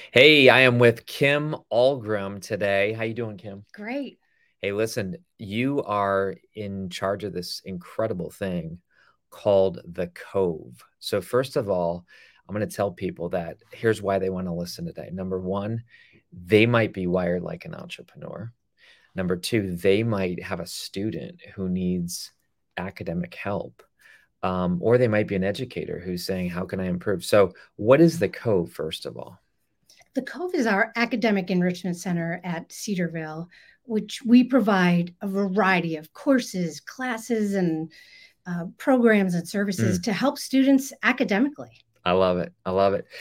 Hey, I am with Kim Algrim today. How you doing, Kim? Great. Hey, listen, you are in charge of this incredible thing called the Cove. So first of all, I'm going to tell people that here's why they want to listen today. Number one, they might be wired like an entrepreneur. Number two, they might have a student who needs academic help. Or they might be an educator who's saying, how can I improve? So what is the Cove, first of all? The Cove is our academic enrichment center at Cedarville, which we provide a variety of courses, classes, and programs and services Mm. to help students academically. I love it. I love it.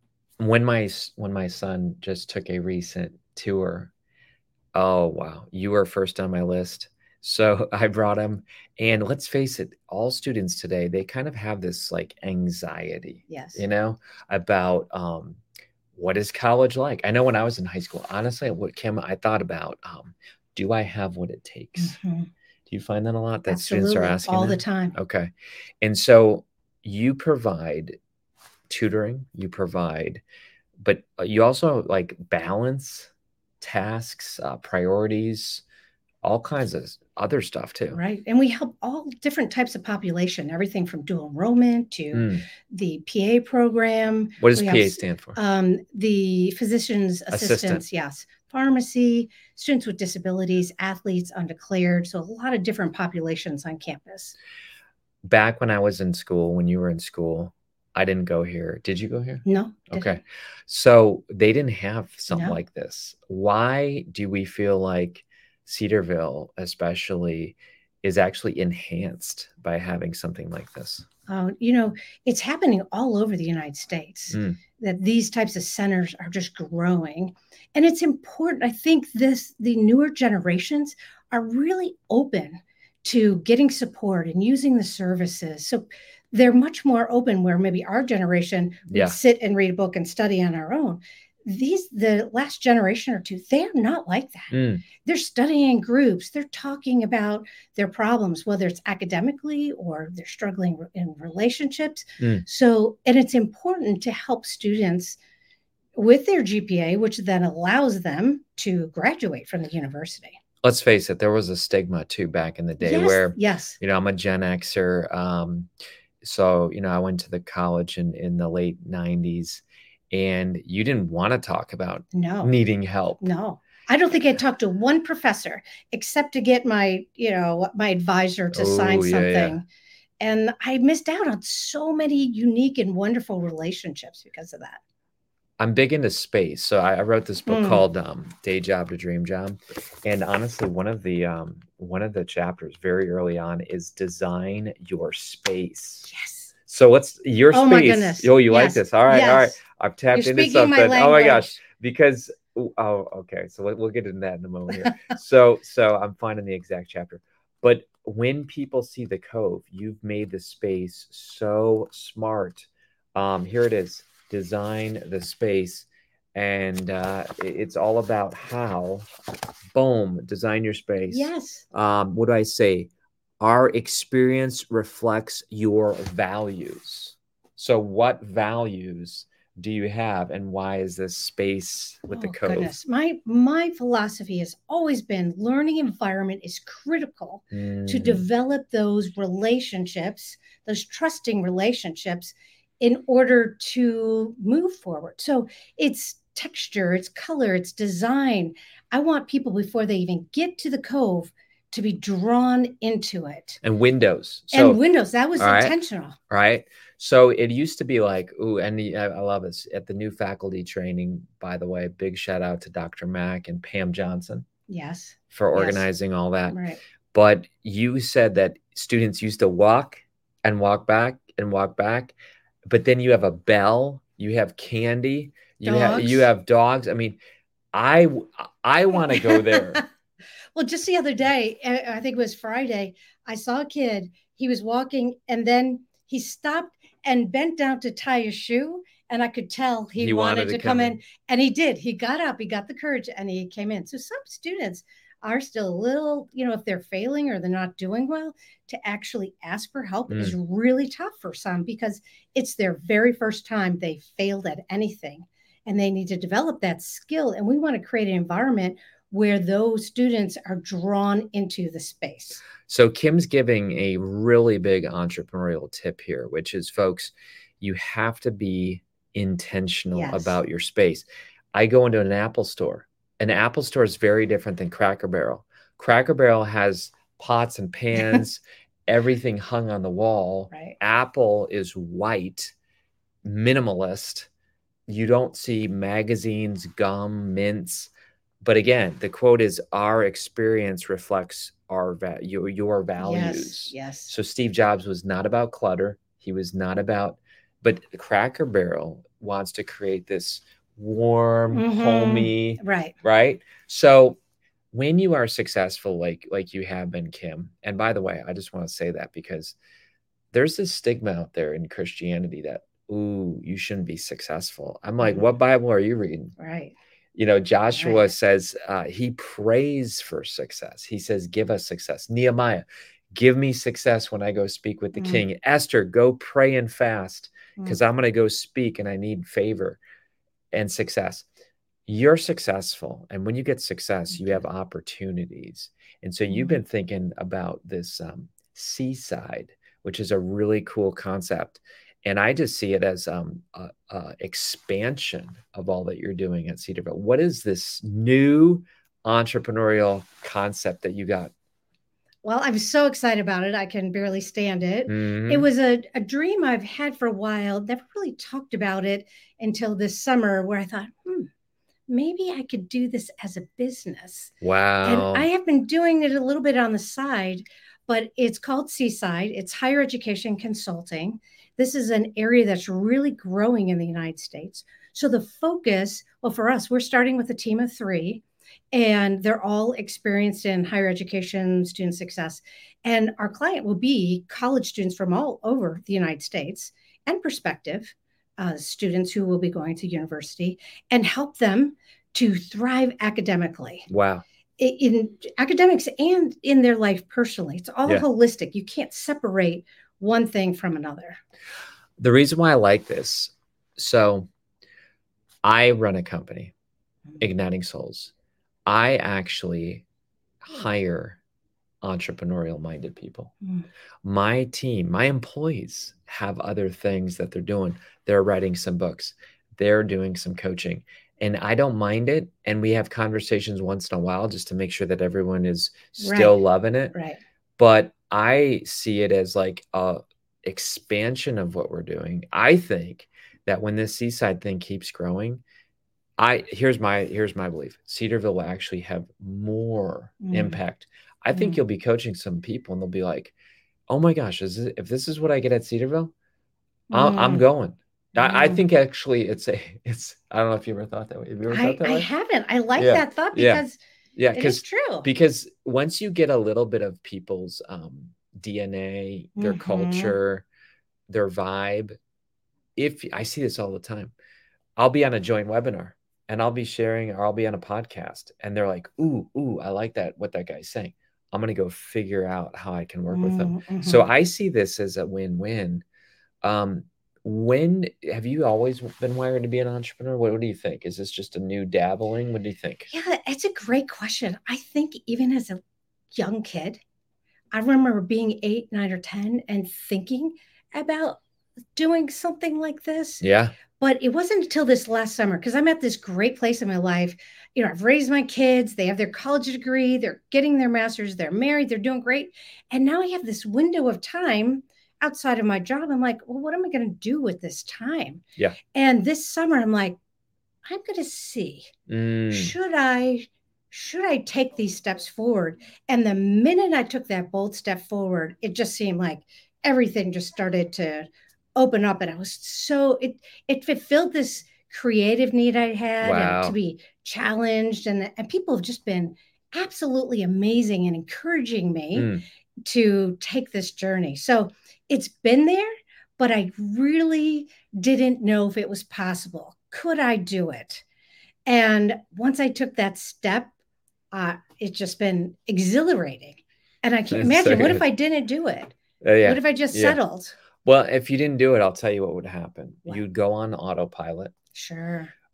When my son just took a recent tour, oh wow, you were first on my list. So I brought him, and let's face it, all students today, they kind of have this like anxiety, Yes. you know, about what is college like? I know when I was in high school, honestly, what Kim, I thought about, do I have what it takes? Hmm. Do you find that a lot that students are Absolutely. asking All the that? time. Okay. And so you provide tutoring, you provide, but you also like balance tasks, priorities, all kinds of other stuff too. Right. And we help all different types of population, everything from dual enrollment to Mm. the PA program. What does We have PA stand for? the physician's Assistant. assistants, yes, pharmacy, students with disabilities, athletes, undeclared. So a lot of different populations on campus. Back when I was in school, when you were in school, I didn't go here. Did you go here? No, Okay. didn't. So they didn't have something No. like this. Why do we feel like Cedarville, especially, is actually enhanced by having something like this? You know, it's happening all over the United States Mm. that these types of centers are just growing. And it's important. I think the newer generations are really open to getting support and using the services. So they're much more open where maybe our generation, we'd Yeah. sit and read a book and study on our own. The last generation or two, they're not like that. Mm. They're studying in groups, they're talking about their problems, whether it's academically or they're struggling in relationships. Mm. So, and it's important to help students with their GPA, which then allows them to graduate from the university. Let's face it, there was a stigma too back in the day Yes, where, yes, I'm a Gen Xer. So, I went to the college in the late 90s, and you didn't want to talk about no, needing help. no. I don't think I talked to one professor except to get my advisor to sign Oh, yeah, yeah. something. And I missed out on so many unique and wonderful relationships because of that. I'm big into space. So I wrote this book Mm, called Day Job to Dream Job. And honestly, one of the chapters very early on is design your space. yes. So what's your Oh my space? goodness. Oh, you like Yes. this? All right, all right. Yes. I've You're tapped into speaking my something. Oh my gosh. language. Because oh, okay. So we'll get into that in a moment here. So I'm finding the exact chapter. But when people see the Cove, you've made the space so smart. Here it is. Design the space. And it's all about how, boom, design your space. Yes. What do I say? Our experience reflects your values. So, what values do you have, and why is this space with the Oh Cove? goodness. My philosophy has always been learning environment is critical to Mm, develop those relationships, those trusting relationships in order to move forward. So it's texture, it's color, it's design. I want people before they even get to the cove to be drawn into it. and windows. And So, windows, that all was right, intentional. all right. So it used to be like, ooh, and I love this at the new faculty training. By the way, big shout out to Dr. Mack and Pam Johnson Yes. for Yes. organizing all that. Right. But you said that students used to walk and walk back and walk back, but then you have a bell, you have candy, you Dogs. have dogs. I mean, I I want to go there. Well, just the other day, I think it was Friday, I saw a kid. He was walking and then he stopped and bent down to tie a shoe. And I could tell he He wanted wanted to to come come in. in. And he did. He got up, he got the courage, and he came in. So some students are still a little, if they're failing or they're not doing well, to actually ask for help is Mm, really tough for some because it's their very first time they failed at anything. and they need to develop that skill. And we want to create an environment where those students are drawn into the space. So Kim's giving a really big entrepreneurial tip here, which is, folks, you have to be intentional about your space. I go into an Apple store. An Apple store is very different than Cracker Barrel. Cracker Barrel has pots and pans, everything hung on the wall. Right. Apple is white, minimalist. You don't see magazines, gum, mints. But again, the quote is, our experience reflects your values. Yes. So Steve Jobs was not about clutter. He was not about, but Cracker Barrel wants to create this warm, homey, right? So when you are successful, like you have been, Kim, and by the way, I just want to say that because there's this stigma out there in Christianity that, ooh, you shouldn't be successful. I'm like, what Bible are you reading? Right. You know, Joshua says, he prays for success. He says, give us success. Nehemiah, give me success when I go speak with the king. Esther, go pray and fast because I'm going to go speak and I need favor and success. You're successful. And when you get success, you have opportunities. And so you've been thinking about this seaside, which is a really cool concept. And I just see it as expansion of all that you're doing at Cedarville. What is this new entrepreneurial concept that you got? Well, I'm so excited about it. I can barely stand it. It was a dream I've had for a while. Never really talked about it until this summer, where I thought, maybe I could do this as a business. Wow. And I have been doing it a little bit on the side, but it's called Seaside. It's higher education consulting. This is an area that's really growing in the United States. So the focus, well, for us, we're starting with a team of 3, and they're all experienced in higher education, student success. And our client will be college students from all over the United States and prospective students who will be going to university, and help them to thrive academically. Wow. In academics and in their life personally. It's all holistic. You can't separate one thing from another. The reason why I like this, so I run a company, Igniting Souls. I actually hire entrepreneurial minded people. My team, my employees have other things that they're doing. They're writing some books. They're doing some coaching. And I don't mind it. And we have conversations once in a while just to make sure that everyone is still loving it. Right. But I see it as like a expansion of what we're doing. I think that when this seaside thing keeps growing, here's my belief. Cedarville will actually have more impact. I think you'll be coaching some people and they'll be like, oh my gosh, if this is what I get at Cedarville, I'm going. I think actually it's I don't know if you ever thought that way. Have you ever thought that way? I haven't. I like that thought because it is true. Because once you get a little bit of people's DNA, their culture, their vibe, I see this all the time. I'll be on a joint webinar and I'll be sharing, or I'll be on a podcast and they're like, ooh, I like what that guy's saying. I'm going to go figure out how I can work with them. So I see this as a win-win. When have you always been wired to be an entrepreneur? What do you think? Is this just a new dabbling? What do you think? Yeah, it's a great question. I think even as a young kid, I remember being 8, 9, or 10 and thinking about doing something like this. Yeah. But it wasn't until this last summer, because I'm at this great place in my life. You know, I've raised my kids. They have their college degree. They're getting their master's. They're married. They're doing great. And now I have this window of time outside of my job. I'm like, well, what am I going to do with this time? Yeah. And this summer, I'm like, I'm going to see, should I take these steps forward? And the minute I took that bold step forward, it just seemed like everything just started to open up. And I was it fulfilled this creative need I had and to be challenged. And people have just been absolutely amazing and encouraging me to take this journey. So it's been there, but I really didn't know if it was possible. Could I do it? And once I took that step, it's just been exhilarating. And I can't imagine, what if I didn't do it? What if I just settled? Well, if you didn't do it, I'll tell you what would happen. You'd go on autopilot. Sure.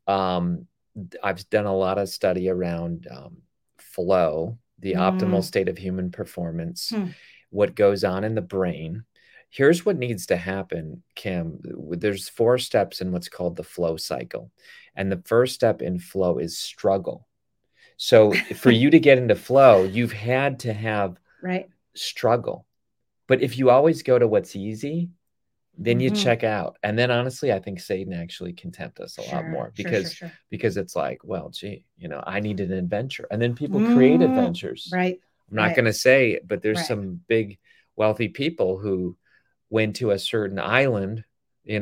Um, I've done a lot of study around flow, the optimal state of human performance, what goes on in the brain. Here's what needs to happen, Kim. There's 4 steps in what's called the flow cycle. And the first step in flow is struggle. So for you to get into flow, you've had to have struggle. But if you always go to what's easy, then you check out. And then honestly, I think Satan actually can tempt us a lot more because it's like, well, gee, I need an adventure. And then people create adventures. Right. I'm not going to say, but there's some big wealthy people who went to a certain island, in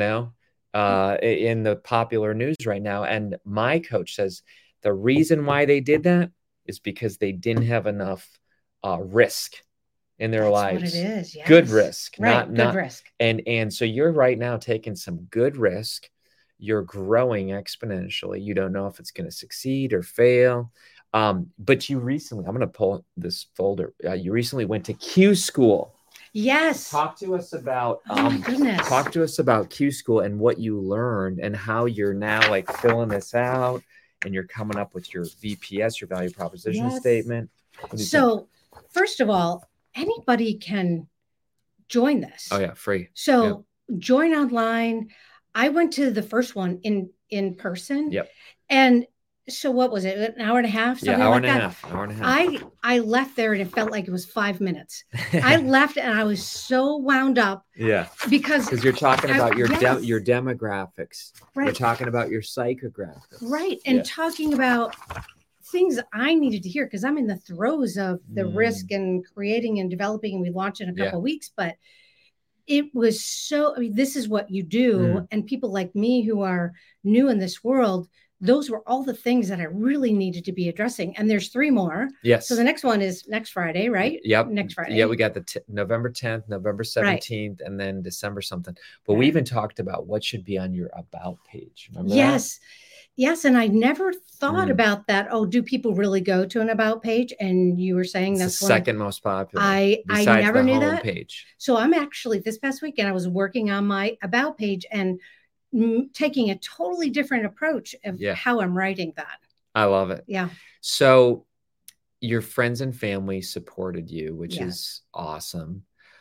the popular news right now. And my coach says the reason why they did that is because they didn't have enough risk in their lives. What it is. Yes. Good risk, not risk. And so you're right now taking some good risk. You're growing exponentially. You don't know if it's going to succeed or fail. But you recently, I'm going to pull this folder. You recently went to Q School. Yes. Talk to us about oh my goodness. Talk to us about Q School and what you learned and how you're now like filling this out and you're coming up with your VPS, your value proposition statement. So first of all, anybody can join this. Oh yeah, free. So join online. I went to the first one in person. Yep. And so what was it? An hour and a half? Yeah, hour and a half. I left there and it felt like it was 5 minutes. I left and I was so wound up. Yeah. Because you're talking about your demographics. Right. You're talking about your psychographics. Right. And talking about things I needed to hear because I'm in the throes of the risk and creating and developing, and we launch in a couple of weeks, but it was this is what you do. And people like me who are new in this world, those were all the things that I really needed to be addressing. And there's 3 more. Yes. So the next one is next Friday, right? Yep. Next Friday. Yeah, we got the November 10th, November 17th, and then December something. But we even talked about what should be on your about page. Remember that? Yes. And I never thought about that. Oh, do people really go to an about page? And you were saying that's the second most popular. I never knew that. Page. So I'm actually this past weekend, I was working on my about page and taking a totally different approach of how I'm writing that. I love it. Yeah. So your friends and family supported you, which is awesome.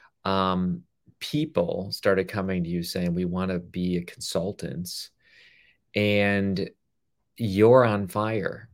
People started coming to you saying, we want to be a consultant, and you're on fire.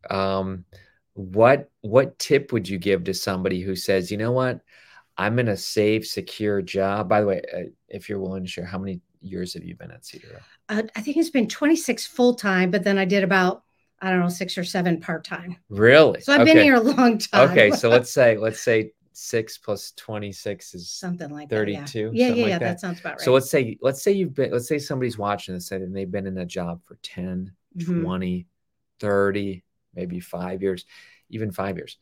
What tip would you give to somebody who says, you know what, I'm in a safe, secure job? By the way, if you're willing to share, how many years have you been at Cedarville? I think it's been 26 full-time, but then I did about, 6 or 7 part-time. Really? So I've been here a long time. Okay. So let's say 6 plus 26 is something like 32. That. Yeah. That sounds about right. So let's say somebody's watching this and they've been in a job for 10, 20, 30, maybe 5 years, even 5 years.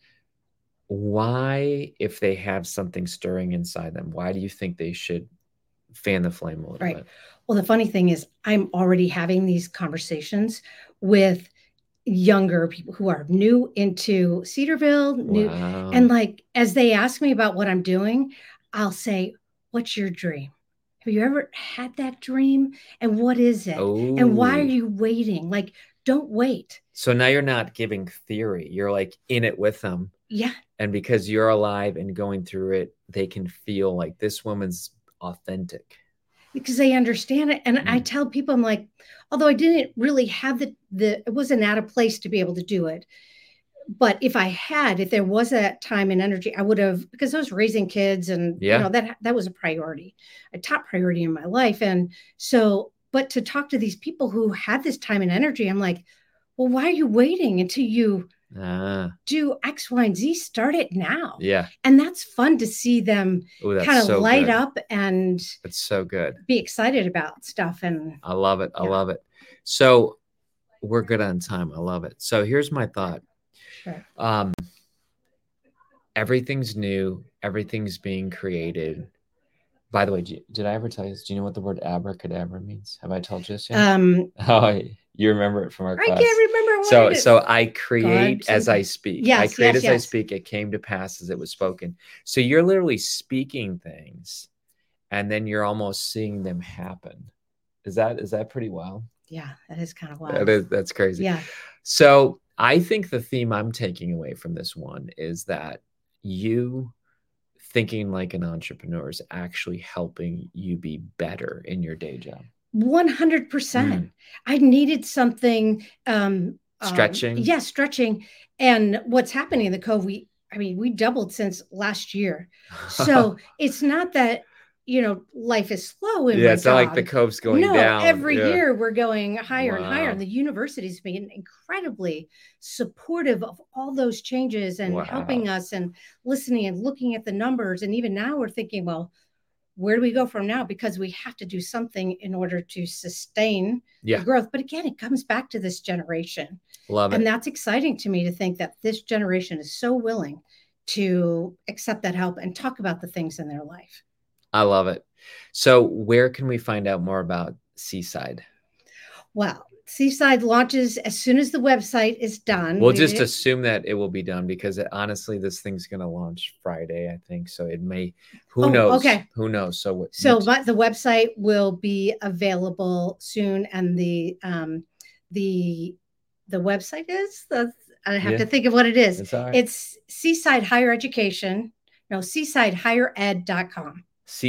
Why, if they have something stirring inside them, why do you think they should fan the flame a little bit? Well, the funny thing is I'm already having these conversations with younger people who are new into Cedarville, and like, as they ask me about what I'm doing, I'll say, what's your dream? Have you ever had that dream? And what is it? And why are you waiting? Like, don't wait. So now you're not giving theory. You're like in it with them. Yeah. And because you're alive and going through it, they can feel like this woman's authentic. Because they understand it. And I tell people, I'm like, although I didn't really have it wasn't at a place to be able to do it. But if there was that time and energy, I would have, because I was raising kids and that was a priority, a top priority in my life. And so, but to talk to these people who had this time and energy, I'm like, well, why are you waiting until you do X, Y, and Z? Start it now. Yeah. And that's fun to see them kind of light up and it's so good. Be excited about stuff. And I love it. I love it. So we're good on time. I love it. So here's my thought. Sure. Everything's new. Everything's being created. By the way, did I ever tell you this? Do you know what the word abracadabra means? Have I told you this yet? You remember it from our class. I can't remember what So I create as I speak. Yes, I create as I speak. It came to pass as it was spoken. So you're literally speaking things, and then you're almost seeing them happen. Is that pretty wild? Yeah, that is kind of wild. That's crazy. Yeah. So I think the theme I'm taking away from this one is that you thinking like an entrepreneur is actually helping you be better in your day job. 100%. I needed something, Stretching. yeah, stretching. And what's happening in the Cove, we doubled since last year. So it's not that, life is slow in Yeah, my it's not like the job. Cove's going No, down. every Yeah. year we're going higher and higher. Wow. And the university's been incredibly supportive of all those changes and Wow. helping us and listening and looking at the numbers. And even now we're thinking, well, where do we go from now? Because we have to do something in order to sustain the growth. But again, it comes back to this generation. Love it. And that's exciting to me to think that this generation is so willing to accept that help and talk about the things in their life. I love it. So where can we find out more about Seaside? Well, Seaside launches as soon as the website is done. We'll just assume that it will be done because honestly, this thing's going to launch Friday, I think. So it may, who knows? Okay. Who knows? So the website will be available soon. And the website is, I have to think of what it is. It's Seaside Higher Education. No, seasidehighered.com.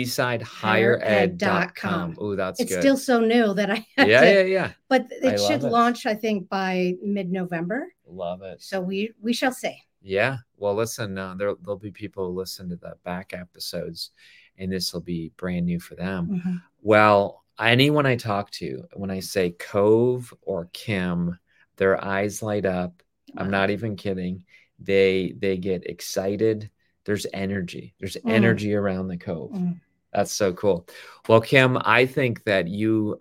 seasidehighered.com. Oh, that's it's good. It's still so new that I had yeah. But it should launch, I think, by mid-November. Love it. So we shall see. Yeah. Well, listen, there'll be people who listen to the back episodes, and this will be brand new for them. Mm-hmm. Well, anyone I talk to, when I say Cove or Kim, their eyes light up. Wow. I'm not even kidding. They get excited. There's energy. There's energy around the Cove. That's so cool. Well, Kim, I think that you,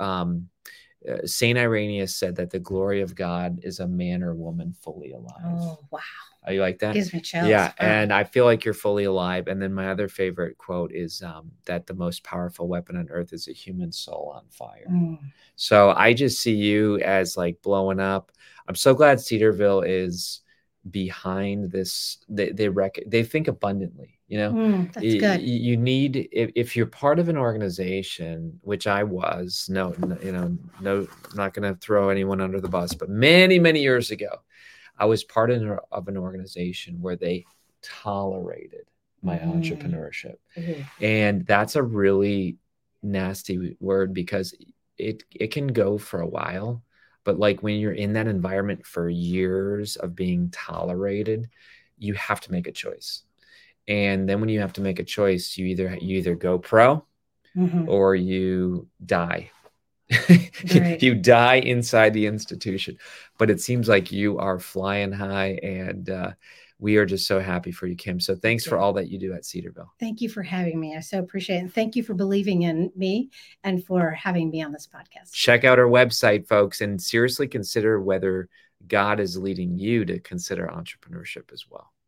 St. Irenaeus said that the glory of God is a man or woman fully alive. Oh, wow. Are you like that? Gives me chills. Yeah. Wow. And I feel like you're fully alive. And then my other favorite quote is that the most powerful weapon on earth is a human soul on fire. So I just see you as like blowing up. I'm so glad Cedarville is behind this. They think abundantly, that's good. You need, if you're part of an organization, which I was, no, I'm not going to throw anyone under the bus, but many years ago, I was part of an organization where they tolerated my entrepreneurship. And that's a really nasty word because it can go for a while. But like when you're in that environment for years of being tolerated, you have to make a choice. And then when you have to make a choice, you either go pro or you die. Right. You die inside the institution. But it seems like you are flying high, and we are just so happy for you, Kim. So thanks for all that you do at Cedarville. Thank you for having me. I so appreciate it. And thank you for believing in me and for having me on this podcast. Check out our website, folks, and seriously consider whether God is leading you to consider entrepreneurship as well.